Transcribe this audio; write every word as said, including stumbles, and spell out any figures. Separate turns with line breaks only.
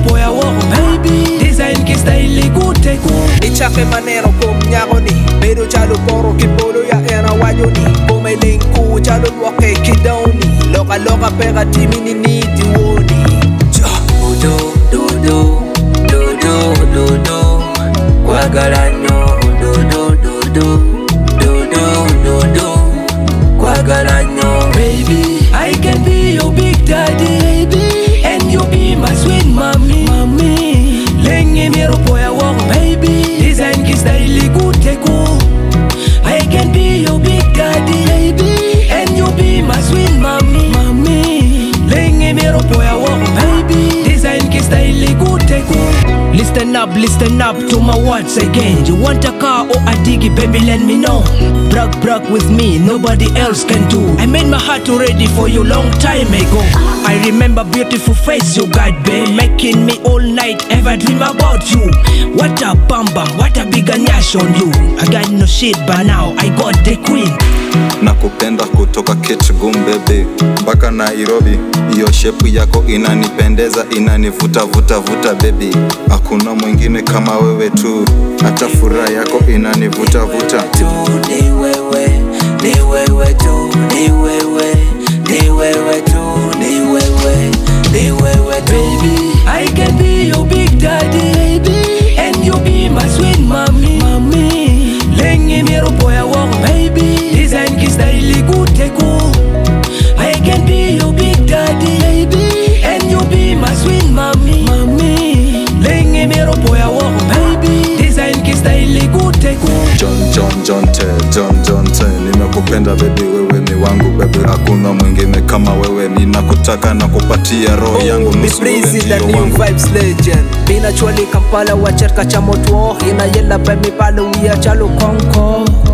poya wo baby design ki style gute ku
ichake manero kum nyago ni bedo chalo poro ki polo ya era wajo ni come linku chalo luake kidoni loka loka pega timi ni niti woni
do do do do do do do kwagala nyo do do do do do do do do kwagala nyo baby I can be your big daddy baby and you be my sweet mommy mommy lengi mero poya wo baby design ki style gute ku I can be your big daddy baby and you be my sweet mommy mommy lengi mero poya wo baby design ki style gute ku listen up listen up to my words again you want a car or a diggy baby let me know brag brag with me nobody else can do I made my heart ready for you long time ago I remember beautiful face you got babe making me all night ever dream about you what a bam bam what a big nyash on you I got no shit but now I got the queen
nakupenda kutoka Kitgum baby mpaka Nairobi, iyo shepu yako inanipendeza inanivuta vuta vuta baby, hakuna mwingine kama wewe tu, hata furaha yako inanivuta vuta
tu. Ni wewe, ni wewe tu, ni wewe, ni wewe tu, ni wewe, ni wewe tu. Baby, I can be your big daddy baby and you be my sweet mommy mommy lengi mero poya wo baby design ki style gute ku I can be your big daddy baby and you be my sweet mommy mommy lengi mero poya wo baby design ki style gute ku
John John John te John John te nimekupenda baby wewe ni wangu baby hakuna mwingine kama wewe ninakutaka na kupatia roho yangu
oh,
nusu wewe ndio wangu
vibes legend bina chwali Kampala wacherka cha moto ina yella baby palo we chalo konko